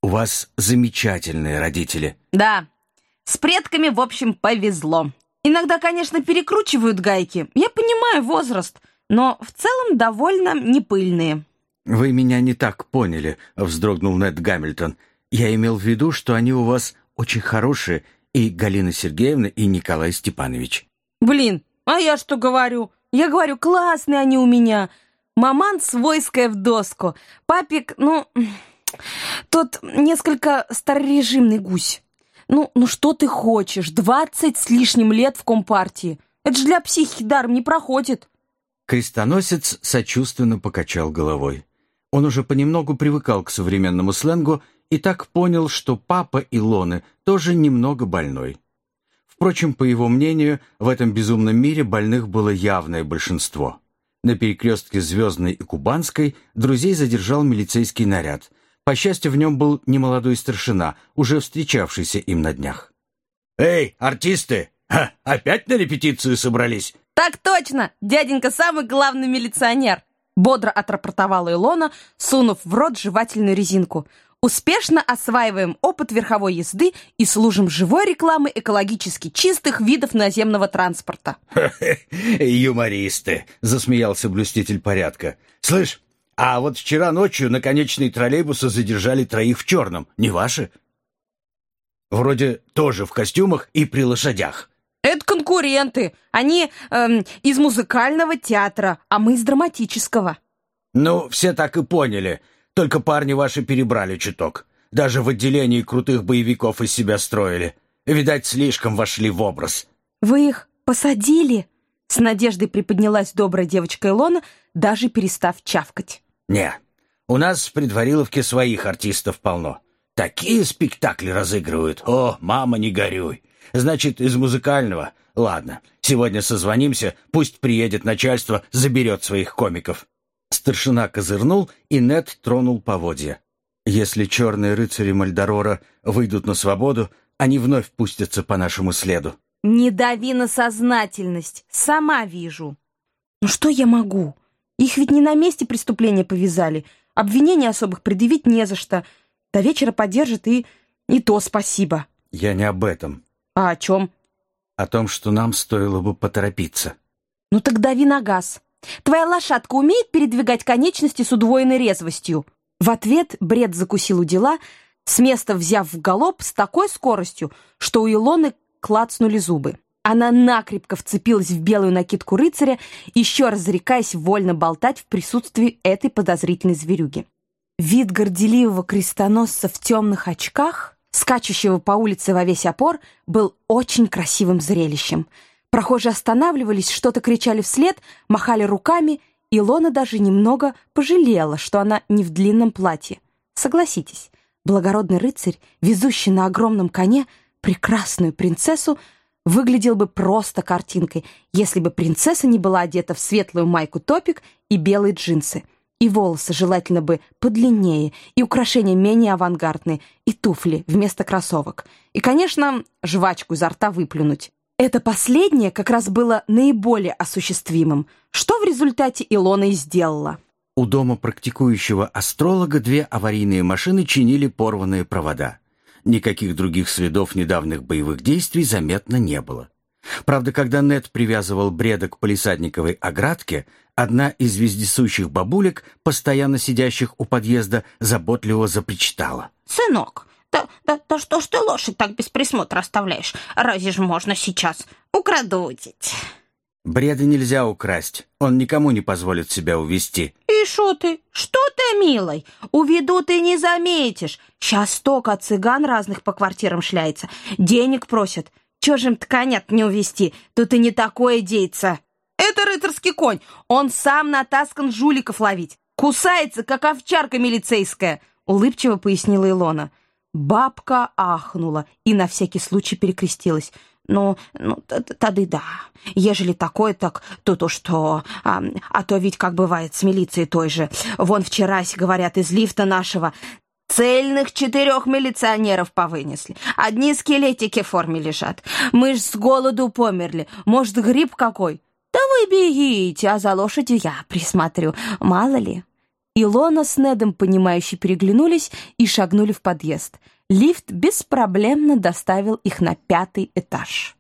у вас замечательные родители. Да, с предками, в общем, повезло. Иногда, конечно, перекручивают гайки. Я понимаю возраст, но в целом довольно непыльные. Вы меня не так поняли, вздрогнул Нед Гамильтон. Я имел в виду, что они у вас очень хорошие, и Галина Сергеевна, и Николай Степанович. Блин, а я что говорю? Я говорю, классные они у меня. Маман свойская в доску. Папик, тот несколько старорежимный гусь. Ну что ты хочешь? 20 с лишним лет в компартии. Это же для психики даром не проходит. Крестоносец сочувственно покачал головой. Он уже понемногу привыкал к современному сленгу и так понял, что папа Илоны тоже немного больной. Впрочем, по его мнению, в этом безумном мире больных было явное большинство. На перекрестке Звездной и Кубанской друзей задержал милицейский наряд. По счастью, в нем был немолодой старшина, уже встречавшийся им на днях. «Эй, артисты! Опять на репетицию собрались?» «Так точно! Дяденька самый главный милиционер!» Бодро отрапортовала Илона, сунув в рот жевательную резинку. «Успешно осваиваем опыт верховой езды и служим живой рекламой экологически чистых видов наземного транспорта». «Юмористы!» — засмеялся блюститель порядка. «Слышь, а вот вчера ночью наконечные троллейбусы задержали 3 в черном. Не ваши? Вроде тоже в костюмах и при лошадях». «Это конкуренты. Они из музыкального театра, а мы из драматического». «Ну, все так и поняли. Только парни ваши перебрали чуток. Даже в отделении крутых боевиков из себя строили. Видать, слишком вошли в образ». «Вы их посадили?» С надеждой приподнялась добрая девочка Илона, даже перестав чавкать. «Не, у нас в предвариловке своих артистов полно. Такие спектакли разыгрывают. О, мама, не горюй. Значит, из музыкального? Ладно, сегодня созвонимся, пусть приедет начальство, заберет своих комиков». Старшина козырнул, и Нед тронул поводья. «Если черные рыцари Мальдорора выйдут на свободу, они вновь пустятся по нашему следу». «Не дави на сознательность, сама вижу». «Ну что я могу? Их ведь не на месте преступления повязали. Обвинений особых предъявить не за что. До вечера подержат, и то спасибо». «Я не об этом». «А о чем?» «О том, что нам стоило бы поторопиться». «Ну так дави на газ. Твоя лошадка умеет передвигать конечности с удвоенной резвостью?» В ответ Бред закусил у дела, с места взяв в галоп с такой скоростью, что у Илоны клацнули зубы. Она накрепко вцепилась в белую накидку рыцаря, еще раз зарекаясь вольно болтать в присутствии этой подозрительной зверюги. Вид горделивого крестоносца в темных очках, скачущего по улице во весь опор, был очень красивым зрелищем. Прохожие останавливались, что-то кричали вслед, махали руками. Илона даже немного пожалела, что она не в длинном платье. Согласитесь, благородный рыцарь, везущий на огромном коне прекрасную принцессу, выглядел бы просто картинкой, если бы принцесса не была одета в светлую майку-топик и белые джинсы. И волосы желательно бы подлиннее, и украшения менее авангардные, и туфли вместо кроссовок. И, конечно, жвачку изо рта выплюнуть. Это последнее как раз было наиболее осуществимым, что в результате Илона и сделала. У дома практикующего астролога 2 аварийные машины чинили порванные провода. Никаких других следов недавних боевых действий заметно не было. Правда, когда Нед привязывал Бреда к палисадниковой оградке, одна из вездесущих бабулек, постоянно сидящих у подъезда, заботливо запричитала. «Сынок, да что ж ты лошадь так без присмотра оставляешь? Разве же можно сейчас украдутить?» «Бреда нельзя украсть. Он никому не позволит себя увести». «И шо ты? Что ты, милый? Уведу ты не заметишь. Сейчас столько цыган разных по квартирам шляется. Денег просят. Чё же им-то коня-то не увести? Тут и не такое деется». Это рыцарский конь. Он сам натаскан жуликов ловить. Кусается, как овчарка милицейская, улыбчиво пояснила Илона. Бабка ахнула и на всякий случай перекрестилась. Ну, тады да. Ежели такое, так то что. А то ведь как бывает с милицией той же. Вон вчерась, говорят, из лифта нашего цельных 4 милиционеров повынесли. Одни скелетики в форме лежат. Мы ж с голоду померли. Может, грипп какой? Да вы бегите, а за лошадью я присмотрю. Мало ли. Илона с Недом, понимающе переглянулись и шагнули в подъезд. Лифт беспроблемно доставил их на 5-й этаж.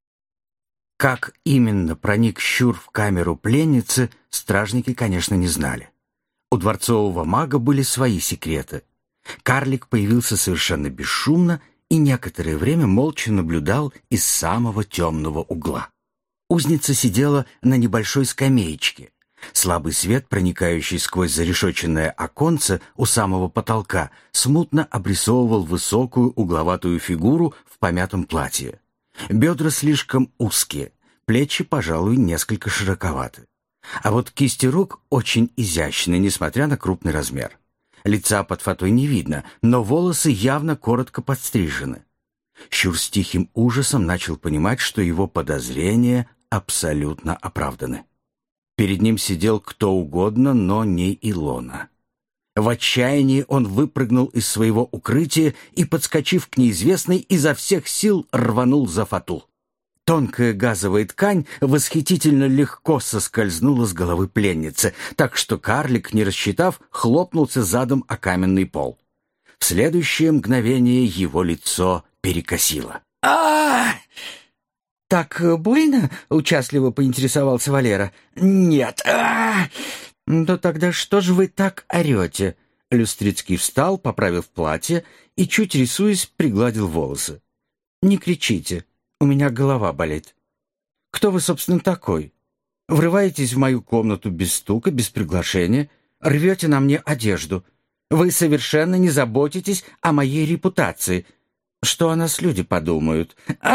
Как именно проник щур в камеру пленницы, стражники, конечно, не знали. У дворцового мага были свои секреты. Карлик появился совершенно бесшумно и некоторое время молча наблюдал из самого темного угла. Узница сидела на небольшой скамеечке. Слабый свет, проникающий сквозь зарешоченное оконце у самого потолка, смутно обрисовывал высокую угловатую фигуру в помятом платье. Бедра слишком узкие, плечи, пожалуй, несколько широковаты. А вот кисти рук очень изящны, несмотря на крупный размер. Лица под фатой не видно, но волосы явно коротко подстрижены. Щур с тихим ужасом начал понимать, что его подозрения абсолютно оправданы. Перед ним сидел кто угодно, но не Илона. В отчаянии он выпрыгнул из своего укрытия и, подскочив к неизвестной, изо всех сил рванул за фату. Тонкая газовая ткань восхитительно легко соскользнула с головы пленницы, так что карлик, не рассчитав, хлопнулся задом о каменный пол. В следующее мгновение его лицо перекосило. «А-а-а!» «Так больно?» — участливо поинтересовался Валера. «Нет». «Да тогда что же вы так орете?» Люстрицкий встал, поправив платье и, чуть рисуясь, пригладил волосы. «Не кричите, у меня голова болит. Кто вы, собственно, такой? Врываетесь в мою комнату без стука, без приглашения, рвете на мне одежду. Вы совершенно не заботитесь о моей репутации. Что о нас люди подумают?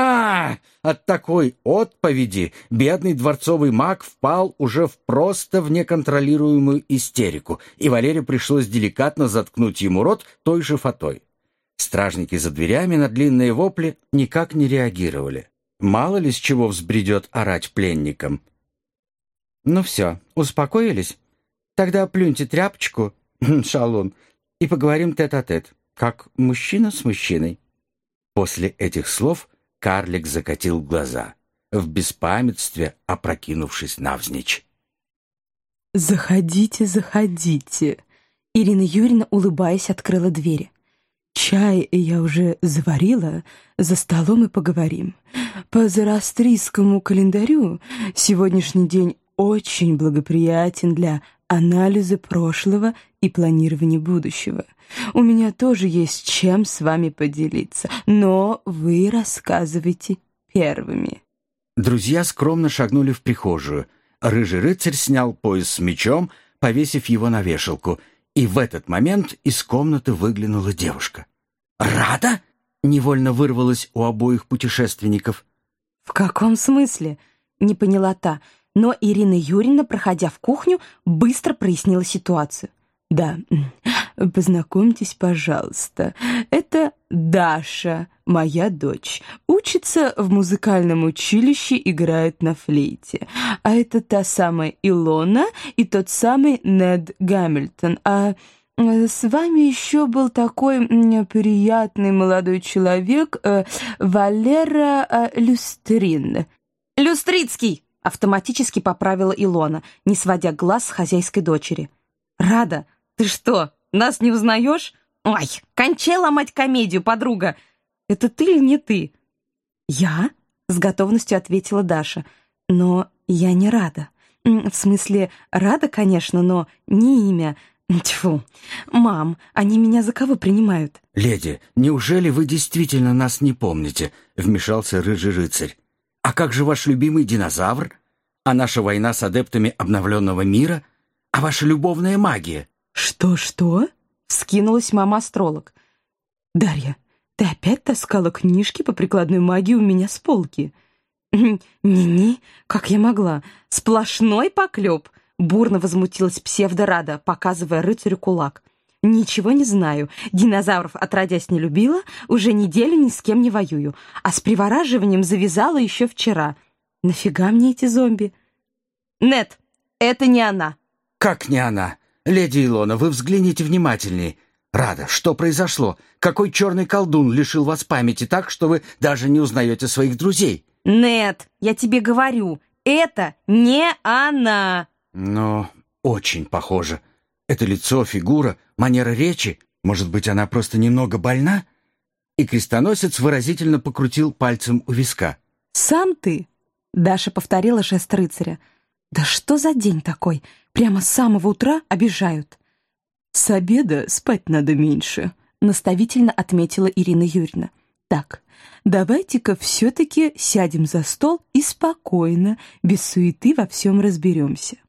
От такой отповеди бедный дворцовый маг впал уже просто в неконтролируемую истерику, и Валере пришлось деликатно заткнуть ему рот той же фатой. Стражники за дверями на длинные вопли никак не реагировали. Мало ли с чего взбредет орать пленникам. «Ну все, успокоились? Тогда плюньте тряпочку, шалун, и поговорим тет-а-тет, как мужчина с мужчиной». После этих слов карлик закатил глаза, в беспамятстве опрокинувшись навзничь. «Заходите, заходите!» Ирина Юрьевна, улыбаясь, открыла двери. «Чай я уже заварила, за столом и поговорим. По зороастрийскому календарю сегодняшний день очень благоприятен для анализа прошлого и планирования будущего. У меня тоже есть чем с вами поделиться, но вы рассказывайте первыми». Друзья скромно шагнули в прихожую. Рыжий рыцарь снял пояс с мечом, повесив его на вешалку, и в этот момент из комнаты выглянула девушка. «Рада?» — невольно вырвалась у обоих путешественников. «В каком смысле?» — не поняла та, но Ирина Юрьевна, проходя в кухню, быстро прояснила ситуацию. «Да, познакомьтесь, пожалуйста. Это Даша, моя дочь. Учится в музыкальном училище, играет на флейте. А это та самая Илона и тот самый Нед Гамильтон. А с вами еще был такой приятный молодой человек Валера Люстрин». «Люстрицкий!» — автоматически поправила Илона, не сводя глаз с хозяйской дочери. «Рада, ты что, нас не узнаешь?» «Ой, кончай ломать комедию, подруга!» «Это ты или не ты?» «Я?» — с готовностью ответила Даша. «Но я не Рада. В смысле, Рада, конечно, но не имя. Тьфу. Мам, они меня за кого принимают?» «Леди, неужели вы действительно нас не помните?» — вмешался рыжий рыцарь. «А как же ваш любимый динозавр? А наша война с адептами обновленного мира? А ваша любовная магия?» «Что?» — вскинулась мама-астролог. «Дарья, ты опять таскала книжки по прикладной магии у меня с полки?» «Не-не, как я могла? Сплошной поклеп!» — бурно возмутилась псевдорада, показывая рыцарю кулак. «Ничего не знаю. Динозавров отродясь не любила, уже неделю ни с кем не воюю, а с привораживанием завязала еще вчера. Нафига мне эти зомби?» «Нет, это не она». «Как не она? Леди Илона, вы взгляните внимательней. Рада, что произошло? Какой черный колдун лишил вас памяти так, что вы даже не узнаете своих друзей?» «Нет, я тебе говорю, это не она». «Но очень похоже. Это лицо, фигура, манера речи. Может быть, она просто немного больна?» И крестоносец выразительно покрутил пальцем у виска. «Сам ты?» — Даша повторила жест рыцаря. «Да что за день такой? Прямо с самого утра обижают». «С обеда спать надо меньше», — наставительно отметила Ирина Юрьевна. «Так, давайте-ка все-таки сядем за стол и спокойно, без суеты во всем разберемся.